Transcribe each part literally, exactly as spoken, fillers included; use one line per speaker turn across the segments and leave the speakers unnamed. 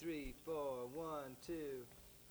three, four, one, two.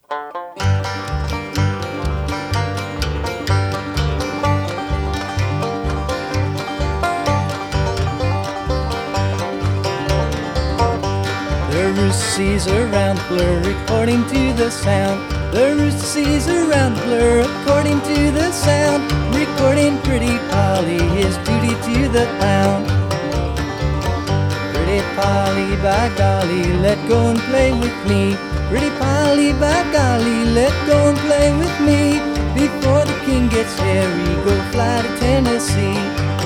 The rooster sees a round blur according to the sound. The rooster sees a round blur according to the sound. Recording Pretty Polly, his duty to the pound. Pretty Polly, by golly, let go and play with me. Pretty Polly, by golly, let go and play with me. Before the king gets hairy, go fly to Tennessee.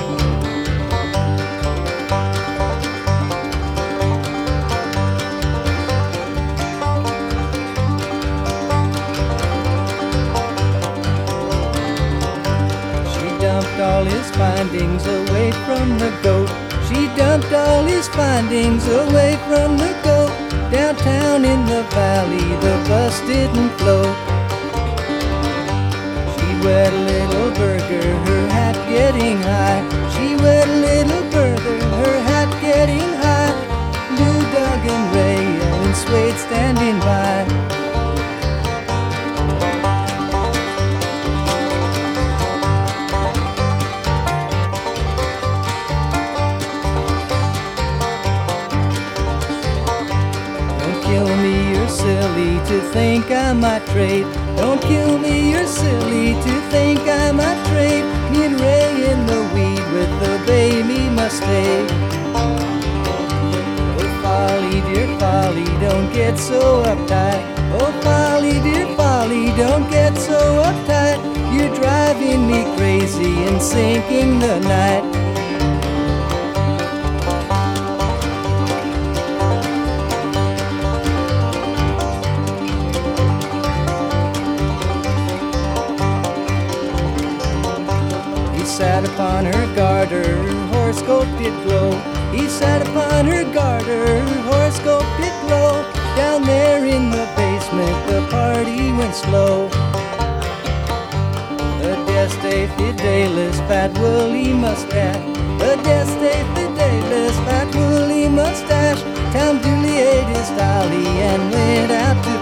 Dumped all his findings away from the goat. She dumped all his findings away from the goat. Downtown in the valley, the bus didn't float. She wed a little burger, her hat getting high. She wed a little burger, her hat getting high. Lou, Doug, and Ray, and Swade standing by. Kill me, you're silly to think I might trade. Don't kill me, you're silly to think I might trade. Me and Ray in the weed with the baby must stay. Oh, Folly, dear Folly, don't get so uptight. Oh, Folly, dear Folly, don't get so uptight. You're driving me crazy and sinking the night. Sat upon her garter, her horoscope did glow. He sat upon her garter, her horoscope did glow. Down there in the basement, the party went slow. The Deste Fidelis, fat woolly mustache. The Deste Fidelis, fat woolly mustache. Tom Dooley ate his dolly and went out to